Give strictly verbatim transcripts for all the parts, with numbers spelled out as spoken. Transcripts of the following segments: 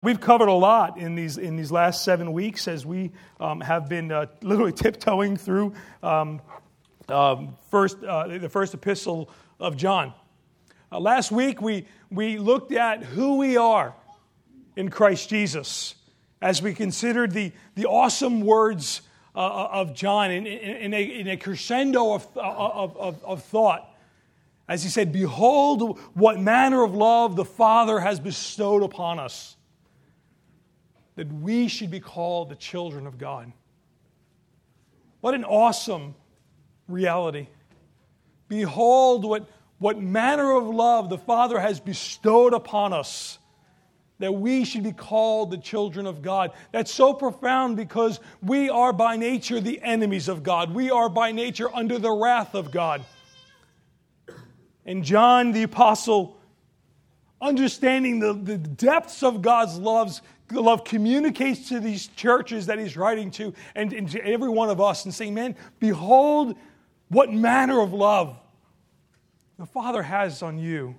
We've covered a lot in these in these last seven weeks as we um, have been uh, literally tiptoeing through um, um, first uh, the first epistle of John. Uh, last week we we looked at who we are in Christ Jesus as we considered the the awesome words uh, of John in, in, in, a, in a crescendo of, of, of, of thought. As he said, "Behold, what manner of love the Father has bestowed upon us, that we should be called the children of God." What an awesome reality. Behold what, what manner of love the Father has bestowed upon us, that we should be called the children of God. That's so profound because we are by nature the enemies of God. We are by nature under the wrath of God. And John the Apostle, understanding the, the depths of God's loves, love communicates to these churches that he's writing to and, and to every one of us and saying, man, behold what manner of love the Father has on you.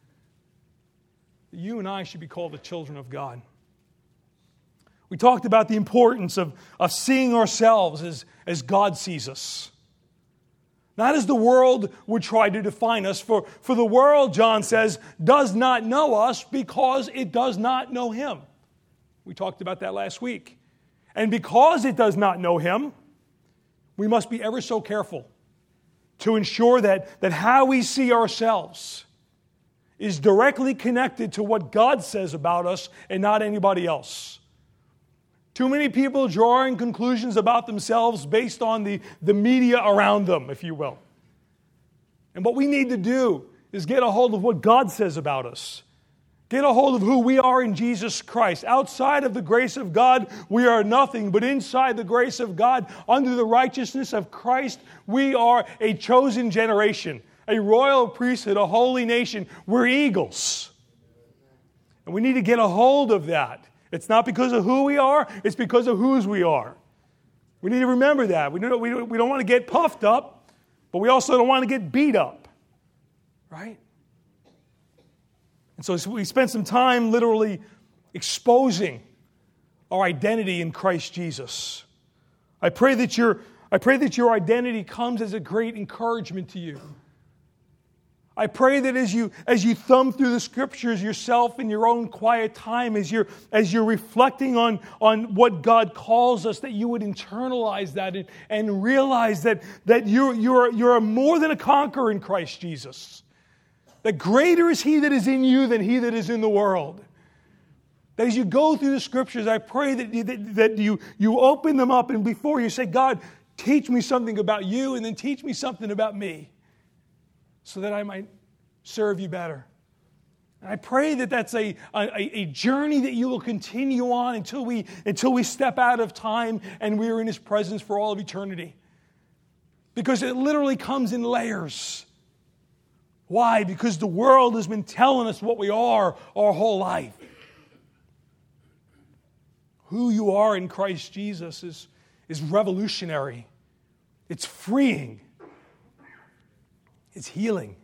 You and I should be called the children of God. We talked about the importance of, of seeing ourselves as, as God sees us. Not as the world would try to define us. For, for the world, John says, does not know us because it does not know Him. We talked about that last week. And because it does not know Him, we must be ever so careful to ensure that, that how we see ourselves is directly connected to what God says about us and not anybody else. Too many people drawing conclusions about themselves based on the, the media around them, if you will. And what we need to do is get a hold of what God says about us. Get a hold of who we are in Jesus Christ. Outside of the grace of God, we are nothing. But inside the grace of God, under the righteousness of Christ, we are a chosen generation, a royal priesthood, a holy nation. We're eagles. And we need to get a hold of that. It's not because of who we are, it's because of whose we are. We need to remember that. We don't, we don't, we don't want to get puffed up, but we also don't want to get beat up. Right? And so we spent some time literally exposing our identity in Christ Jesus. I pray that your, I pray that your identity comes as a great encouragement to you. I pray that as you as you thumb through the Scriptures yourself in your own quiet time, as you're as you're reflecting on, on what God calls us, that you would internalize that and, and realize that, that you're you're you're more than a conqueror in Christ Jesus. That greater is He that is in you than he that is in the world. That as you go through the Scriptures, I pray that you, that, that you, you open them up and before you say, God, teach me something about you and then teach me something about me, so that I might serve you better. And I pray that that's a, a, a journey that you will continue on until we, until we step out of time and we are in His presence for all of eternity. Because it literally comes in layers. Why? Because the world has been telling us what we are our whole life. Who you are in Christ Jesus is, is revolutionary. It's freeing. It's healing.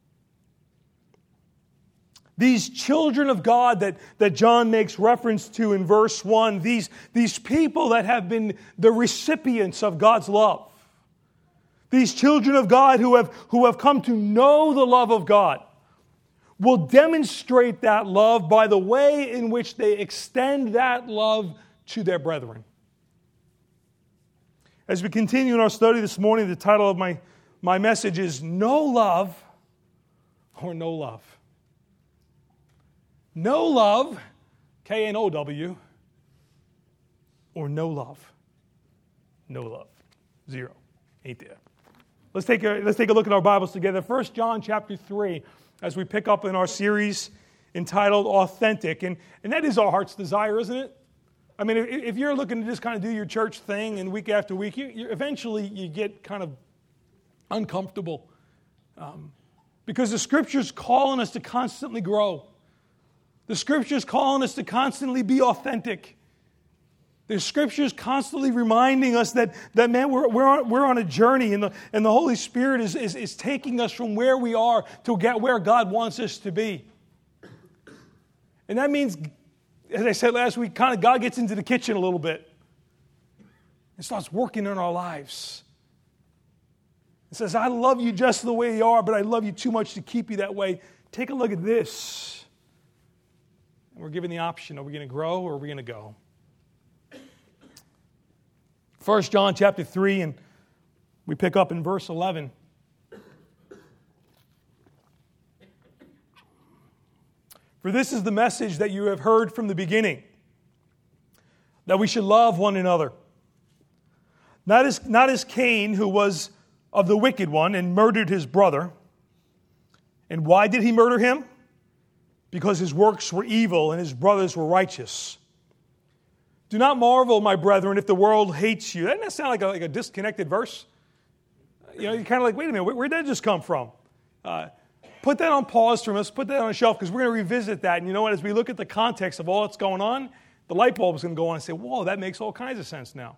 These children of God that, that John makes reference to in verse one, these, these people that have been the recipients of God's love, these children of God who have, who have come to know the love of God, will demonstrate that love by the way in which they extend that love to their brethren. As we continue in our study this morning, the title of my My message is No Love or No Love. No love, K N O W, or no love. No love. Zero. Ain't there. Let's take a, let's take a look at our Bibles together. First John chapter three, as we pick up in our series entitled Authentic. And, and that is our heart's desire, isn't it? I mean, if, if you're looking to just kind of do your church thing and week after week, you, you, eventually you get kind of uncomfortable. Um, because the Scripture's calling us to constantly grow. The Scripture's calling us to constantly be authentic. The Scripture's constantly reminding us that, that man, we're, we're, on, we're on a journey and the, and the Holy Spirit is, is, is taking us from where we are to get where God wants us to be. And that means as I said last week, kind of God gets into the kitchen a little bit and starts working in our lives. He says, I love you just the way you are, but I love you too much to keep you that way. Take a look at this. And we're given the option, are we going to grow or are we going to go? First John chapter three, and we pick up in verse eleven. For this is the message that you have heard from the beginning, that we should love one another. Not as, not as Cain, who was of the wicked one and murdered his brother. And why did he murder him? Because his works were evil and his brothers were righteous. Do not marvel, my brethren, if the world hates you. Doesn't that sound like a, like a disconnected verse? You know, you're kind of like, wait a minute, where, where did that just come from? Uh, put that on pause from us, put that on a shelf, because we're going to revisit that. And you know what, as we look at the context of all that's going on, the light bulb is going to go on and say, whoa, that makes all kinds of sense now.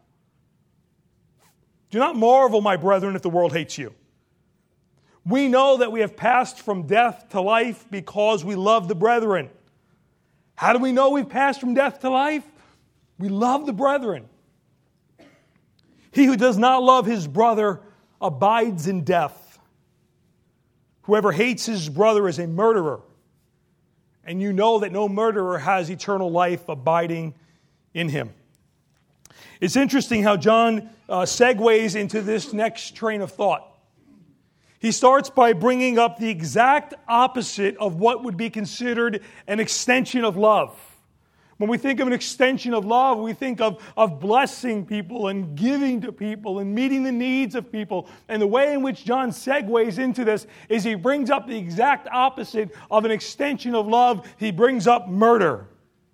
Do not marvel, my brethren, if the world hates you. We know that we have passed from death to life because we love the brethren. How do we know we've passed from death to life? We love the brethren. He who does not love his brother abides in death. Whoever hates his brother is a murderer. And you know that no murderer has eternal life abiding in him. It's interesting how John uh, segues into this next train of thought. He starts by bringing up the exact opposite of what would be considered an extension of love. When we think of an extension of love, we think of, of blessing people and giving to people and meeting the needs of people. And the way in which John segues into this is he brings up the exact opposite of an extension of love. He brings up murder.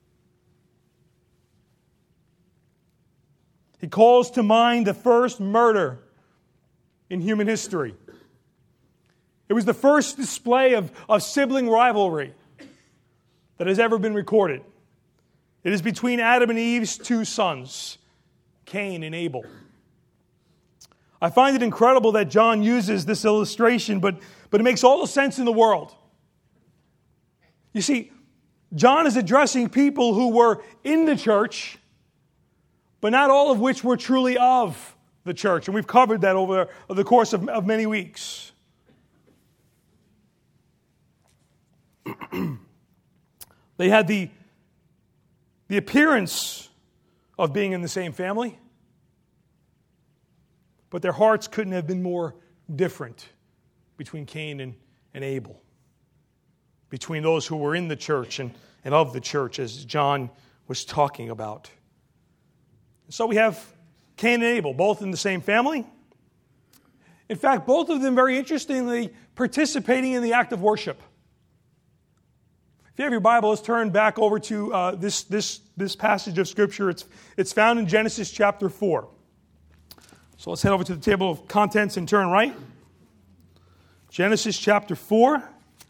He calls to mind the first murder in human history. It was the first display of, of sibling rivalry that has ever been recorded. It is between Adam and Eve's two sons, Cain and Abel. I find it incredible that John uses this illustration, but, but it makes all the sense in the world. You see, John is addressing people who were in the church, but not all of which were truly of the church. And we've covered that over the course of, of many weeks. They had the, the appearance of being in the same family, but their hearts couldn't have been more different between Cain and, and Abel, between those who were in the church and, and of the church, as John was talking about. So we have Cain and Abel, both in the same family. In fact, both of them, very interestingly, participating in the act of worship. If you have your Bible, let's turn back over to uh, this, this, this passage of Scripture. It's, it's found in Genesis chapter four. So let's head over to the table of contents and turn right. Genesis chapter four.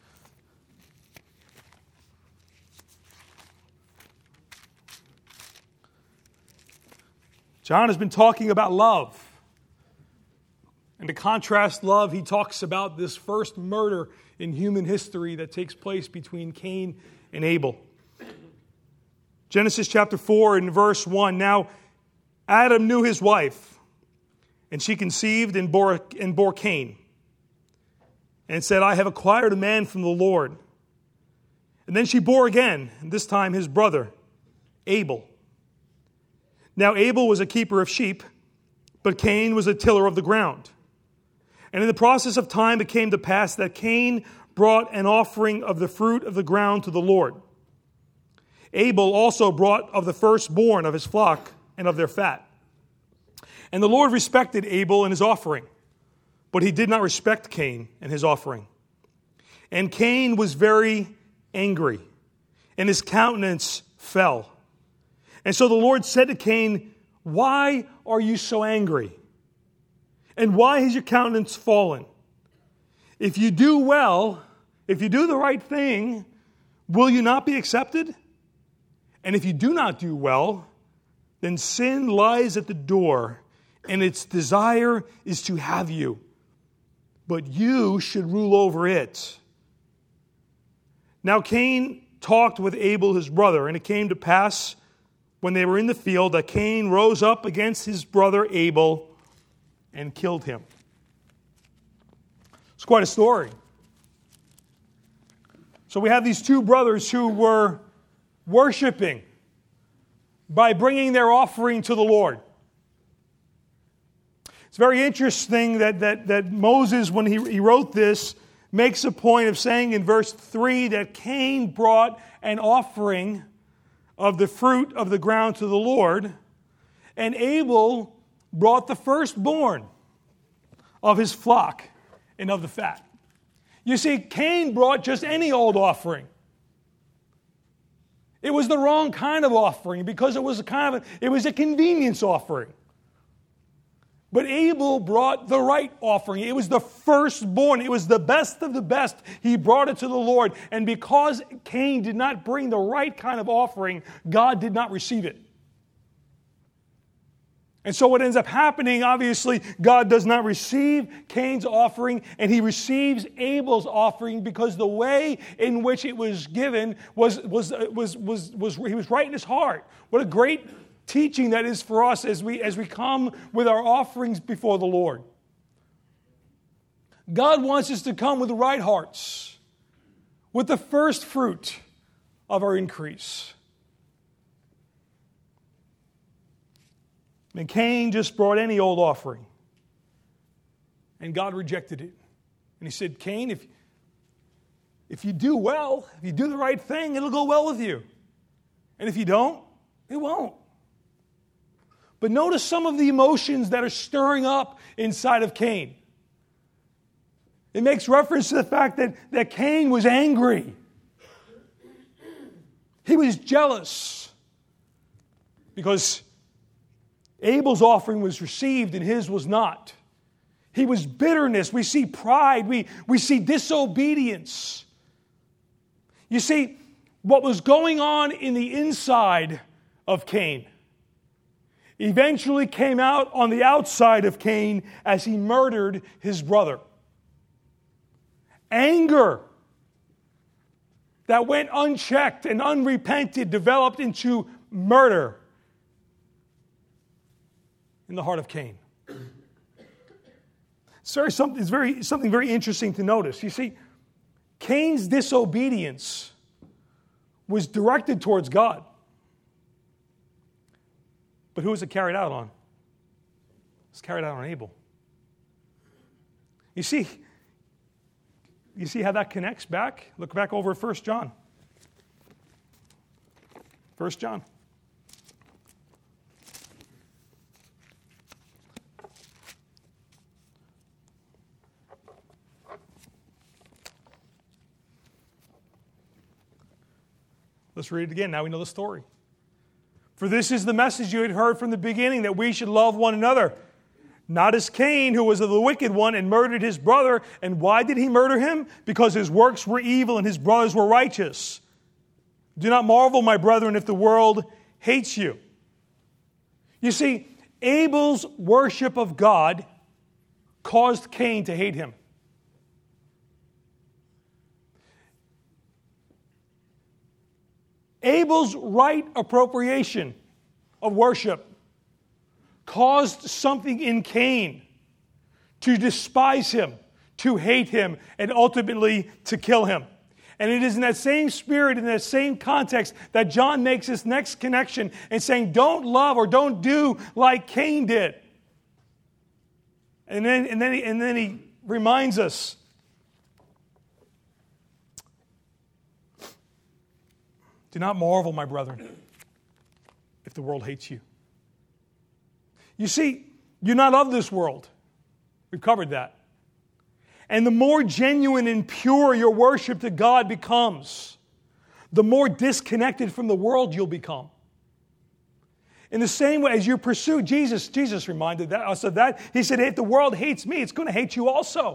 John has been talking about love. And to contrast love, he talks about this first murder in human history that takes place between Cain and Abel. Genesis chapter four and verse one. Now Adam knew his wife, and she conceived and bore, and bore Cain, and said, I have acquired a man from the Lord. And then she bore again, and this time his brother, Abel. Now Abel was a keeper of sheep, but Cain was a tiller of the ground. And in the process of time it came to pass that Cain brought an offering of the fruit of the ground to the Lord. Abel also brought of the firstborn of his flock and of their fat. And the Lord respected Abel and his offering, but he did not respect Cain and his offering. And Cain was very angry, and his countenance fell. And so the Lord said to Cain, why are you so angry? And why has your countenance fallen? If you do well, if you do the right thing, will you not be accepted? And if you do not do well, then sin lies at the door, and its desire is to have you. But you should rule over it. Now Cain talked with Abel his brother. And it came to pass, when they were in the field, that Cain rose up against his brother Abel and killed him. It's quite a story. So we have these two brothers who were worshiping by bringing their offering to the Lord. It's very interesting that, that, that Moses, when he, he wrote this, makes a point of saying in verse three that Cain brought an offering of the fruit of the ground to the Lord, and Abel brought the firstborn of his flock and of the fat. You see, Cain brought just any old offering. It was the wrong kind of offering because it was a kind of a, it was a convenience offering. But Abel brought the right offering. It was the firstborn. It was the best of the best. He brought it to the Lord. And because Cain did not bring the right kind of offering, God did not receive it. And so what ends up happening, obviously, God does not receive Cain's offering, and he receives Abel's offering because the way in which it was given was, was, was, was, was, he was right in his heart. What a great teaching that is for us as we, as we come with our offerings before the Lord. God wants us to come with the right hearts, with the first fruit of our increase. And Cain just brought any old offering. And God rejected it. And he said, Cain, if, if you do well, if you do the right thing, it'll go well with you. And if you don't, it won't. But notice some of the emotions that are stirring up inside of Cain. It makes reference to the fact that, that Cain was angry. He was jealous because Abel's offering was received and his was not. He was bitterness. We see pride. We, we see disobedience. You see, what was going on in the inside of Cain eventually came out on the outside of Cain as he murdered his brother. Anger that went unchecked and unrepented developed into murder in the heart of Cain. It's, very, it's very, something very interesting to notice. You see, Cain's disobedience was directed towards God. But who was it carried out on? It was carried out on Abel. You see, you see how that connects back? Look back over at First John. First John. Let's read it again. Now we know the story. For this is the message you had heard from the beginning, that we should love one another. Not as Cain, who was of the wicked one and murdered his brother. And why did he murder him? Because his works were evil and his brothers were righteous. Do not marvel, my brethren, if the world hates you. You see, Abel's worship of God caused Cain to hate him. Abel's right appropriation of worship caused something in Cain to despise him, to hate him, and ultimately to kill him. And it is in that same spirit, in that same context, that John makes this next connection and saying, don't love or don't do like Cain did. And then, and then, he, and then he reminds us, do not marvel, my brethren, if the world hates you. You see, you're not of this world. We've covered that. And the more genuine and pure your worship to God becomes, the more disconnected from the world you'll become. In the same way as you pursue Jesus, Jesus reminded that, us of that. He said, if the world hates me, it's going to hate you also.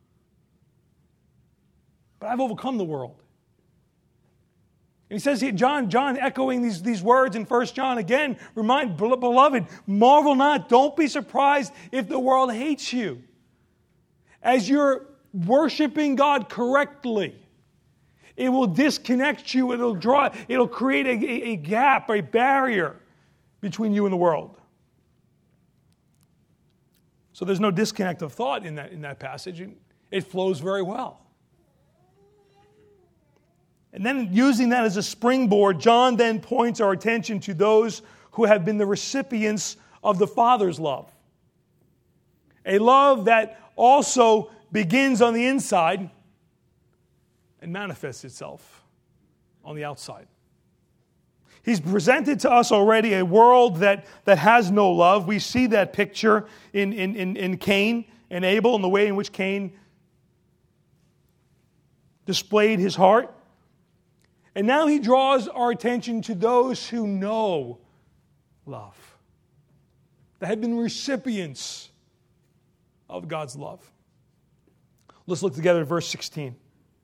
But I've overcome the world. And he says here, John, John echoing these, these words in First John again, remind, beloved, marvel not, don't be surprised if the world hates you. As you're worshiping God correctly, It will disconnect you. It'll draw, it'll create a, a, a gap, a barrier between you and the world. So there's no disconnect of thought in that, in that passage. It flows very well. And then using that as a springboard, John then points our attention to those who have been the recipients of the Father's love. A love that also begins on the inside and manifests itself on the outside. He's presented to us already a world that, that has no love. We see that picture in, in, in, in Cain and Abel and the way in which Cain displayed his heart. And now he draws our attention to those who know love, that have been recipients of God's love. Let's look together at verse sixteen.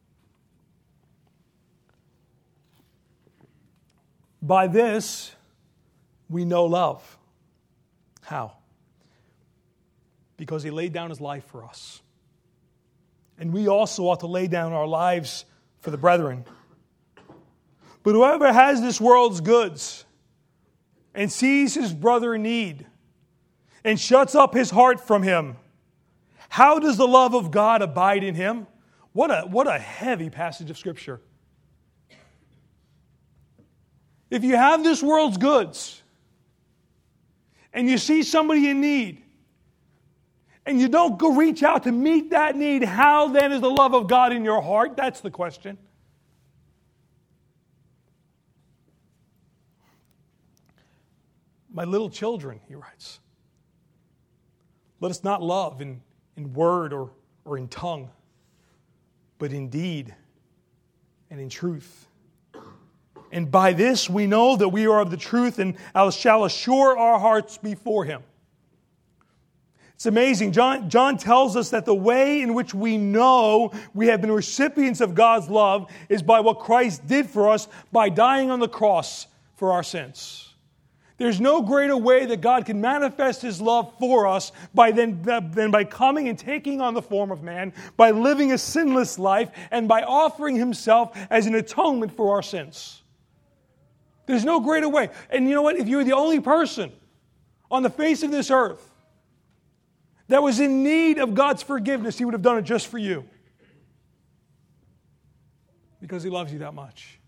By this we know love. How? Because he laid down his life for us. And we also ought to lay down our lives for the brethren. But whoever has this world's goods and sees his brother in need and shuts up his heart from him, how does the love of God abide in him? What a, what a heavy passage of Scripture. If you have this world's goods and you see somebody in need and you don't go reach out to meet that need, how then is the love of God in your heart? That's the question. My little children, he writes, let us not love in, in word or, or in tongue, but in deed and in truth. And by this we know that we are of the truth and shall assure our hearts before Him. It's amazing. John, John tells us that the way in which we know we have been recipients of God's love is by what Christ did for us by dying on the cross for our sins. There's no greater way that God can manifest His love for us by then, than by coming and taking on the form of man, by living a sinless life, and by offering Himself as an atonement for our sins. There's no greater way. And you know what? If you were the only person on the face of this earth that was in need of God's forgiveness, He would have done it just for you. Because He loves you that much.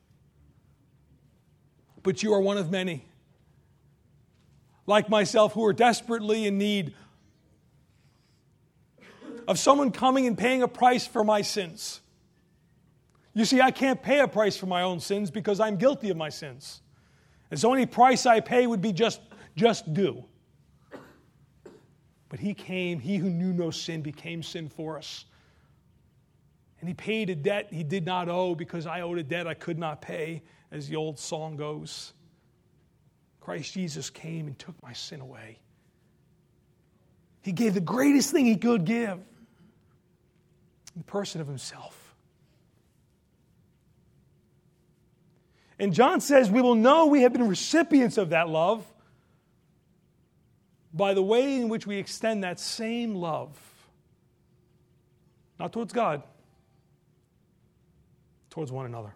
But you are one of many, like myself, who are desperately in need of someone coming and paying a price for my sins. You see, I can't pay a price for my own sins because I'm guilty of my sins. And so any price I pay would be just, just due. But He came, He who knew no sin became sin for us. And He paid a debt He did not owe because I owed a debt I could not pay, as the old song goes. Christ Jesus came and took my sin away. He gave the greatest thing He could give, in the person of Himself. And John says we will know we have been recipients of that love by the way in which we extend that same love, not towards God, towards one another.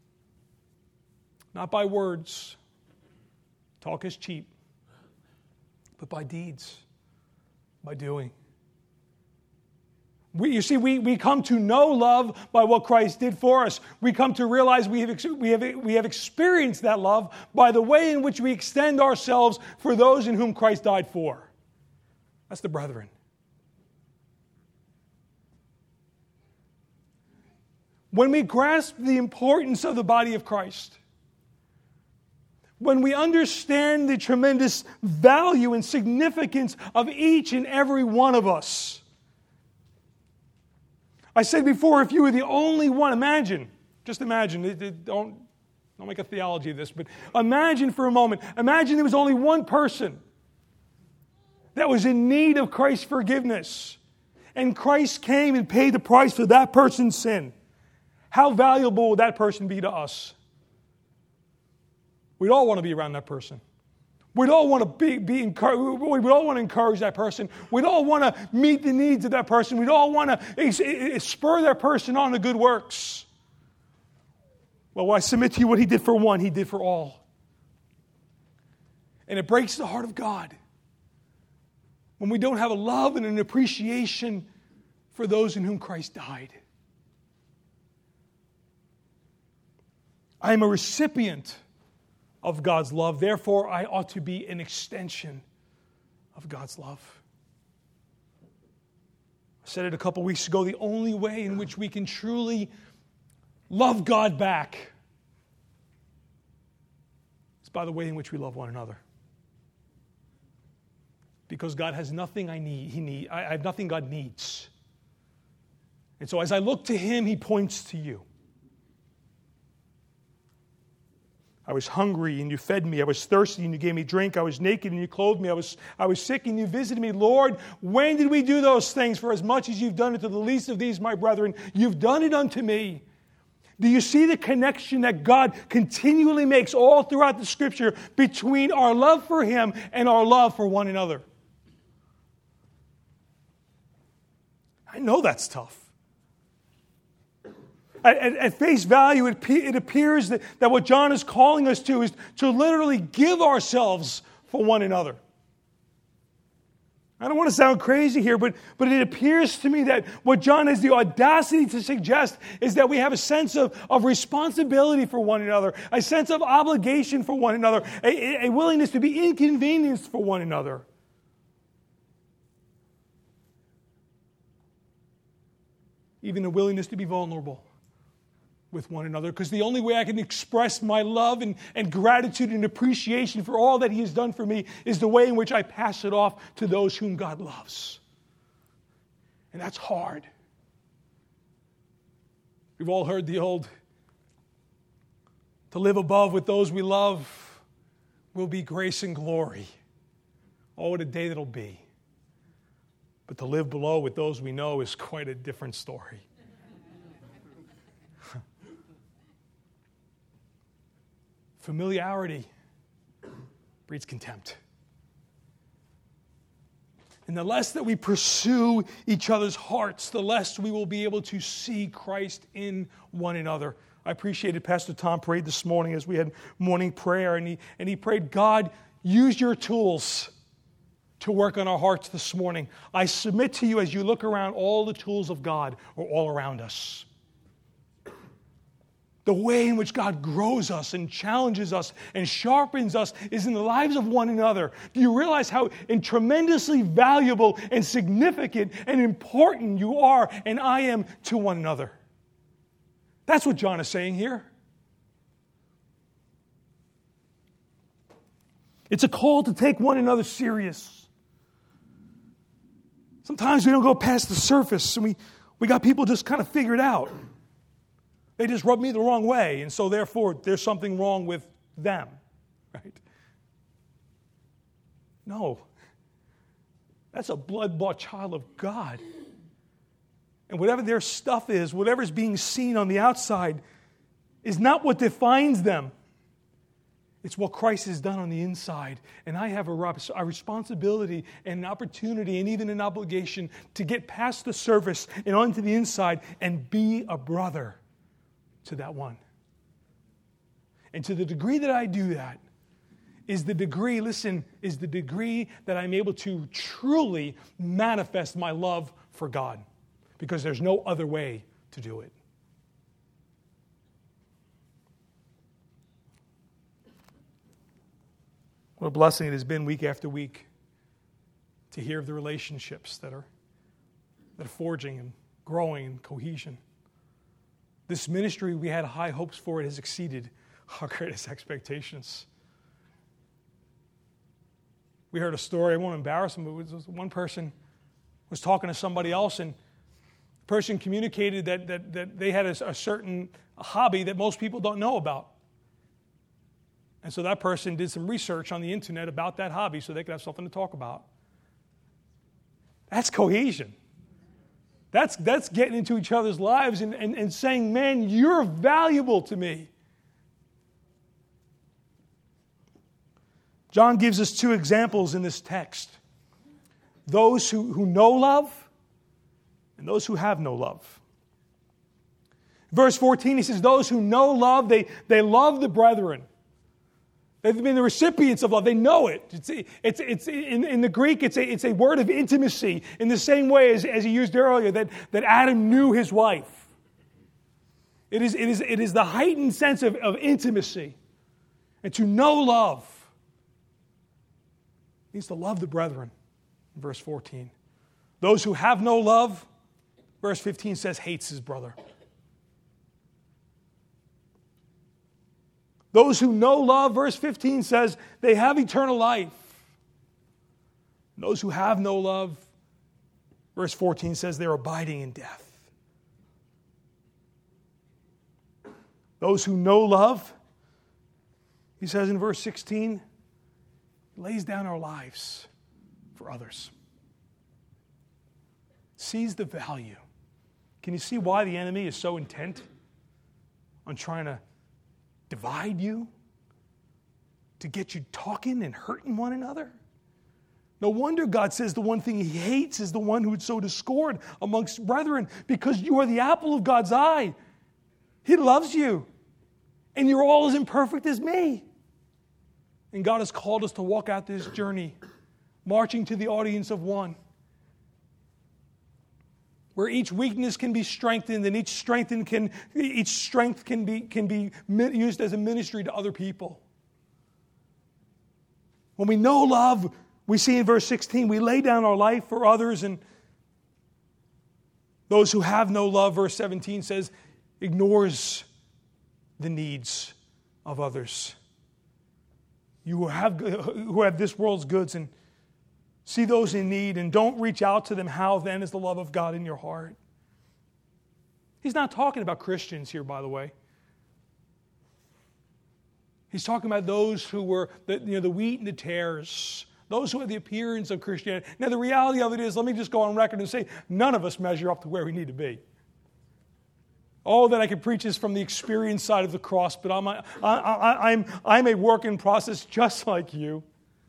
Not by words, talk is cheap, but by deeds, by doing. We, you see, we, we come to know love by what Christ did for us. We come to realize we have, we, have, we have experienced that love by the way in which we extend ourselves for those in whom Christ died for. That's the brethren. When we grasp the importance of the body of Christ, when we understand the tremendous value and significance of each and every one of us, I said before, if you were the only one, imagine, just imagine, it, it, don't, don't make a theology of this, but imagine for a moment, imagine there was only one person that was in need of Christ's forgiveness, and Christ came and paid the price for that person's sin. How valuable would that person be to us? We'd all want to be around that person. We'd all want to be, be encouraged. We'd all want to encourage that person. We'd all want to meet the needs of that person. We'd all want to spur that person on to good works. Well, I submit to you what he did for one, he did for all. And it breaks the heart of God when we don't have a love and an appreciation for those in whom Christ died. I am a recipient of God's love. Therefore, I ought to be an extension of God's love. I said it a couple weeks ago, the only way in which we can truly love God back is by the way in which we love one another. Because God has nothing I need. He need. I have nothing God needs. And so as I look to Him, He points to you. I was hungry and you fed me. I was thirsty and you gave me drink. I was naked and you clothed me. I was, I was sick and you visited me. Lord, when did we do those things? For as much as you've done it to the least of these, my brethren, you've done it unto me. Do you see the connection that God continually makes all throughout the Scripture between our love for Him and our love for one another? I know that's tough. At, at, at face value, it, it appears that, that what John is calling us to is to literally give ourselves for one another. I don't want to sound crazy here, but, but it appears to me that what John has the audacity to suggest is that we have a sense of, of responsibility for one another, a sense of obligation for one another, a, a willingness to be inconvenienced for one another. Even a willingness to be vulnerable with one another, because the only way I can express my love and, and gratitude and appreciation for all that He has done for me is the way in which I pass it off to those whom God loves. And that's hard. We've all heard the old, to live above with those we love will be grace and glory. Oh, what a day that'll be. But to live below with those we know is quite a different story. Familiarity breeds contempt. And the less that we pursue each other's hearts, the less we will be able to see Christ in one another. I appreciated Pastor Tom prayed this morning as we had morning prayer, and he, and he prayed, God, use your tools to work on our hearts this morning. I submit to you as you look around, all the tools of God are all around us. The way in which God grows us and challenges us and sharpens us is in the lives of one another. Do you realize how tremendously valuable and significant and important you are and I am to one another? That's what John is saying here. It's a call to take one another serious. Sometimes we don't go past the surface and we, we got people just kind of figured out. They just rub me the wrong way, and so therefore there's something wrong with them, right? No. That's a blood-bought child of God. And whatever their stuff is, whatever's being seen on the outside, is not what defines them. It's what Christ has done on the inside. And I have a, a responsibility and an opportunity and even an obligation to get past the surface and onto the inside and be a brother to that one. And to the degree that I do that is the degree, listen, is the degree that I'm able to truly manifest my love for God. Because there's no other way to do it. What a blessing it has been week after week to hear of the relationships that are, that are forging and growing in cohesion. This ministry, we had high hopes for. It has exceeded our greatest expectations. We heard a story, I won't embarrass them, but it was one person was talking to somebody else, and the person communicated that, that, that they had a, a certain hobby that most people don't know about. And so that person did some research on the internet about that hobby so they could have something to talk about. That's cohesion. That's, that's getting into each other's lives and, and, and saying, man, you're valuable to me. John gives us two examples in this text. Those who, who know love and those who have no love. Verse fourteen, he says, those who know love, they, they love the brethren. They've been the recipients of love. They know it. It's, it's, it's, in, in the Greek, it's a, it's a word of intimacy in the same way as, as he used earlier, that, that Adam knew his wife. It is, it is, it is the heightened sense of, of intimacy. And to know love means to love the brethren, in verse fourteen. Those who have no love, verse fifteen says, hates his brother. Those who know love, verse fifteen says, they have eternal life. Those who have no love, verse fourteen says, they're abiding in death. Those who know love, he says in verse sixteen, lays down our lives for others. Sees the value. Can you see why the enemy is so intent on trying to divide you, to get you talking and hurting one another? No wonder God says the one thing he hates is the one who would sow discord amongst brethren, because you are the apple of God's eye. He loves you, and you're all as imperfect as me. And God has called us to walk out this journey, marching to the audience of one, where each weakness can be strengthened and each strengthened can each strength can be can be used as a ministry to other people. When we know love, we see in verse sixteen, we lay down our life for others, and those who have no love, verse seventeen says, ignores the needs of others. You who have who have this world's goods and see those in need and don't reach out to them, how then is the love of God in your heart? He's not talking about Christians here, by the way. He's talking about those who were the, you know, the wheat and the tares, those who had the appearance of Christianity. Now, the reality of it is, let me just go on record and say, none of us measure up to where we need to be. All that I can preach is from the experience side of the cross, but I'm a, I, I, I'm, I'm a work in process just like you.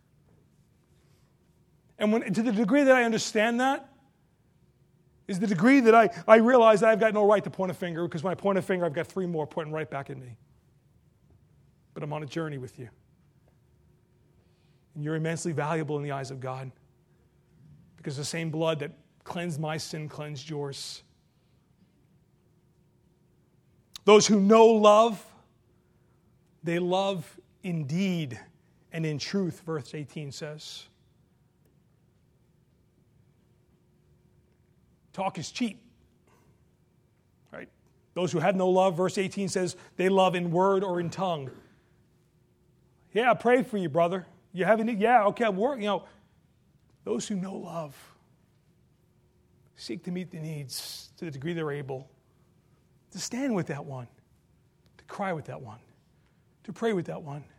And when, to the degree that I understand that, is the degree that I, I realize that I've got no right to point a finger, because when I point a finger, I've got three more pointing right back at me. But I'm on a journey with you. And you're immensely valuable in the eyes of God, because the same blood that cleansed my sin cleansed yours. Those who know love, they love indeed and in truth, verse eighteen says. Talk is cheap, right? Those who have no love, verse eighteen says, they love in word or in tongue. Yeah, I prayed for you, brother. You haven't, yeah, okay, I'm working. You know, those who know love seek to meet the needs to the degree they're able, to stand with that one, to cry with that one, to pray with that one,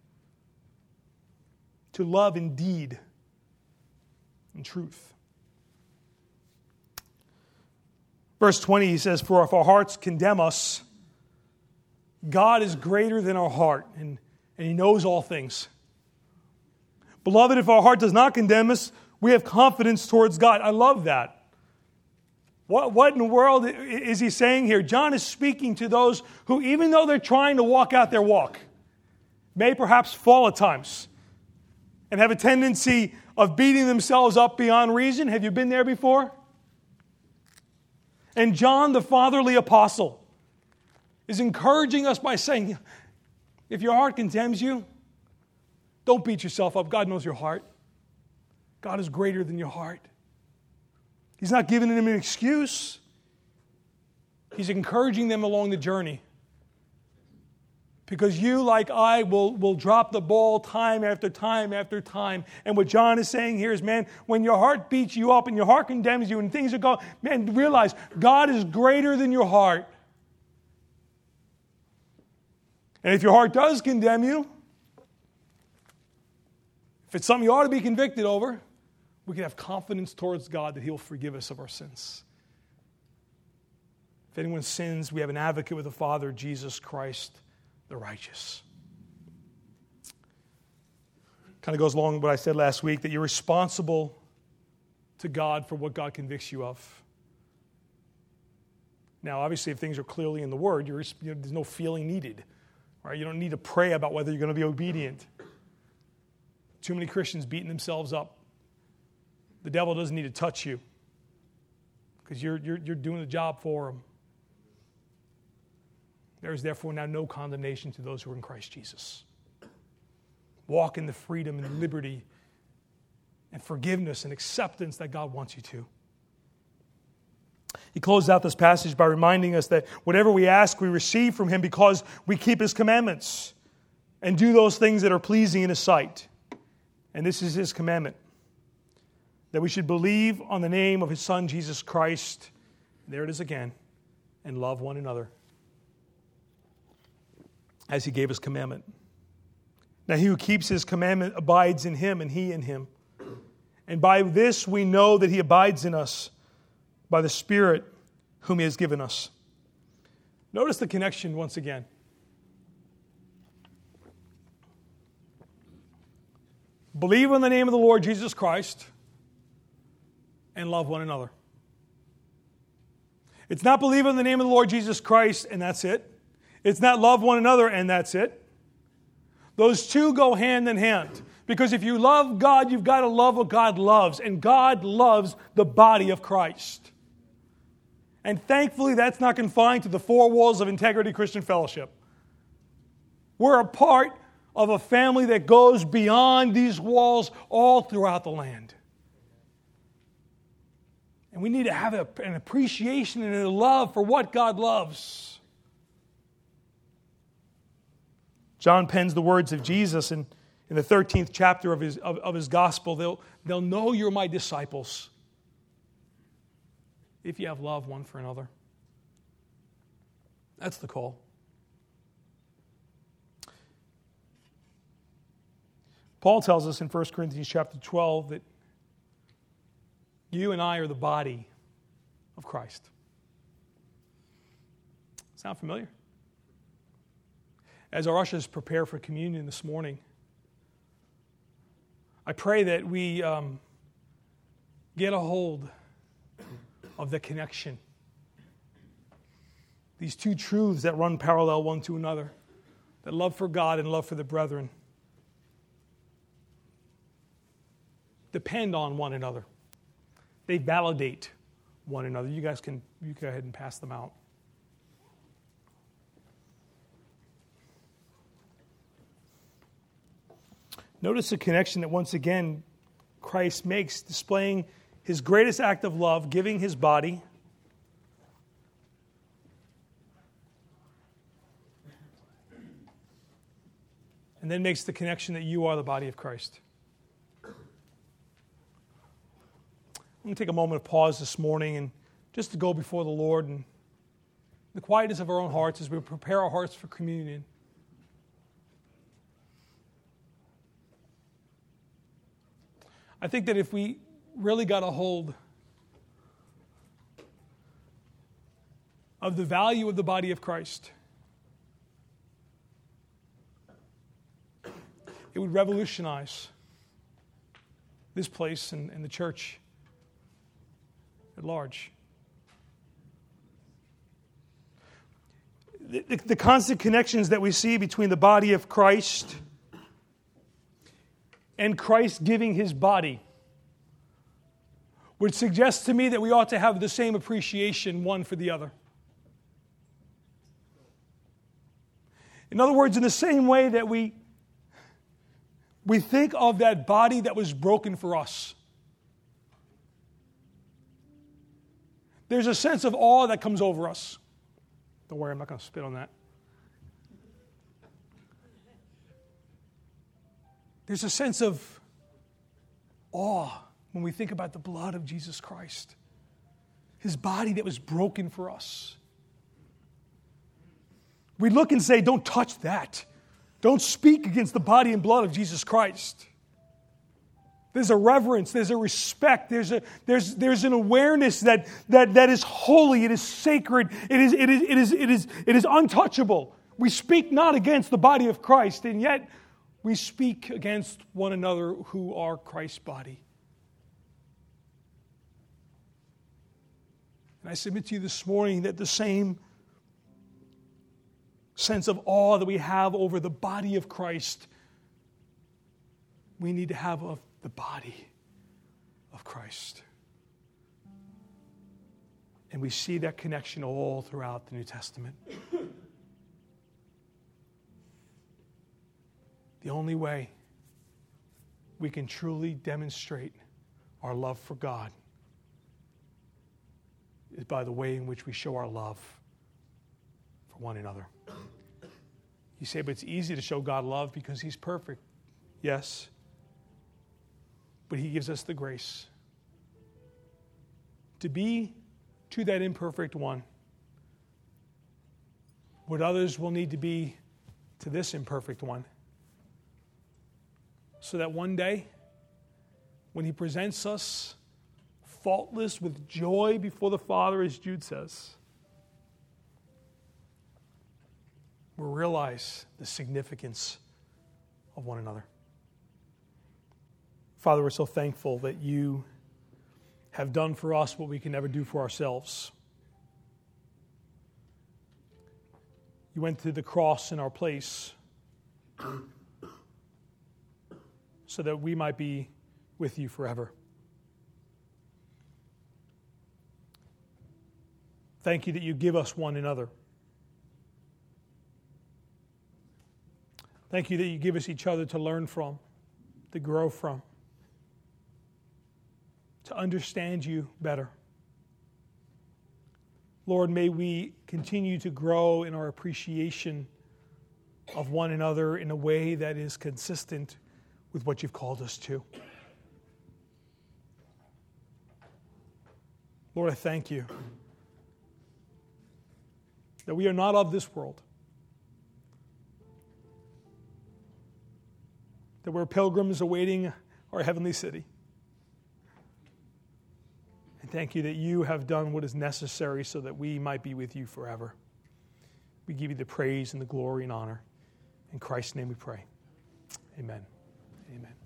to love in deed and truth. Verse twenty, he says, for if our hearts condemn us, God is greater than our heart, and, and he knows all things. Beloved, if our heart does not condemn us, we have confidence towards God. I love that. What, what in the world is he saying here? John is speaking to those who, even though they're trying to walk out their walk, may perhaps fall at times and have a tendency of beating themselves up beyond reason. Have you been there before? And John, the fatherly apostle, is encouraging us by saying, if your heart condemns you, don't beat yourself up. God knows your heart. God is greater than your heart. He's not giving them an excuse. He's encouraging them along the journey. Because you, like I, will, will drop the ball time after time after time. And what John is saying here is, man, when your heart beats you up and your heart condemns you and things are going, man, realize God is greater than your heart. And if your heart does condemn you, if it's something you ought to be convicted over, we can have confidence towards God that he'll forgive us of our sins. If anyone sins, we have an advocate with the Father, Jesus Christ, the righteous. Kind of goes along with what I said last week, that you're responsible to God for what God convicts you of. Now, obviously, if things are clearly in the Word, you're, you know, there's no feeling needed. Right? You don't need to pray about whether you're going to be obedient. Too many Christians beating themselves up. The devil doesn't need to touch you because you're, you're, you're doing the job for him. There is therefore now no condemnation to those who are in Christ Jesus. Walk in the freedom and liberty and forgiveness and acceptance that God wants you to. He closed out this passage by reminding us that whatever we ask, we receive from Him because we keep His commandments and do those things that are pleasing in His sight. And this is His commandment, that we should believe on the name of His Son, Jesus Christ, there it is again, and love one another as He gave His commandment. Now he who keeps His commandment abides in Him, and He in him. And by this we know that He abides in us, by the Spirit whom He has given us. Notice the connection once again. Believe in the name of the Lord Jesus Christ and love one another. It's not believe in the name of the Lord Jesus Christ and that's it. It's not love one another and that's it. Those two go hand in hand. Because if you love God, you've got to love what God loves. And God loves the body of Christ. And thankfully, that's not confined to the four walls of Integrity Christian Fellowship. We're a part of a family that goes beyond these walls all throughout the land. And we need to have a, an appreciation and a love for what God loves. John pens the words of Jesus in, in the thirteenth chapter of his, of, of his gospel. They'll, they'll know you're my disciples if you have love one for another. That's the call. Paul tells us in First Corinthians chapter twelve that you and I are the body of Christ. Sound familiar? As our ushers prepare for communion this morning, I pray that we um, get a hold of the connection. These two truths that run parallel one to another, that love for God and love for the brethren, depend on one another. They validate one another. You guys can you go ahead and pass them out. Notice the connection that once again Christ makes, displaying His greatest act of love, giving His body. And then makes the connection that you are the body of Christ. I'm going to take a moment of pause this morning and just to go before the Lord and the quietness of our own hearts as we prepare our hearts for communion. I think that if we really got a hold of the value of the body of Christ, it would revolutionize this place and, and the church at large. The, the, the constant connections that we see between the body of Christ and Christ giving His body would suggest to me that we ought to have the same appreciation one for the other. In other words, in the same way that we, we think of that body that was broken for us, there's a sense of awe that comes over us. Don't worry, I'm not going to spit on that. There's a sense of awe when we think about the blood of Jesus Christ. His body that was broken for us. We look and say, don't touch that. Don't speak against the body and blood of Jesus Christ. There's a reverence, there's a respect, there's a there's there's an awareness that that that is holy, it is sacred, it is it is it is it is it is untouchable. We speak not against the body of Christ, and yet we speak against one another who are Christ's body. And I submit to you this morning that the same sense of awe that we have over the body of Christ, we need to have of the body of Christ. And we see that connection all throughout the New Testament. The only way we can truly demonstrate our love for God is by the way in which we show our love for one another. You say, but it's easy to show God love because He's perfect. Yes. But He gives us the grace to be to that imperfect one what others will need to be to this imperfect one. So that one day, when He presents us faultless with joy before the Father, as Jude says, we'll realize the significance of one another. Father, we're so thankful that You have done for us what we can never do for ourselves. You went to the cross in our place so that we might be with You forever. Thank You that You give us one another. Thank You that You give us each other to learn from, to grow from, to understand You better. Lord, may we continue to grow in our appreciation of one another in a way that is consistent with what You've called us to. Lord, I thank You that we are not of this world, that we're pilgrims awaiting our heavenly city. And thank You that You have done what is necessary so that we might be with You forever. We give You the praise and the glory and honor. In Christ's name we pray. Amen. Amen.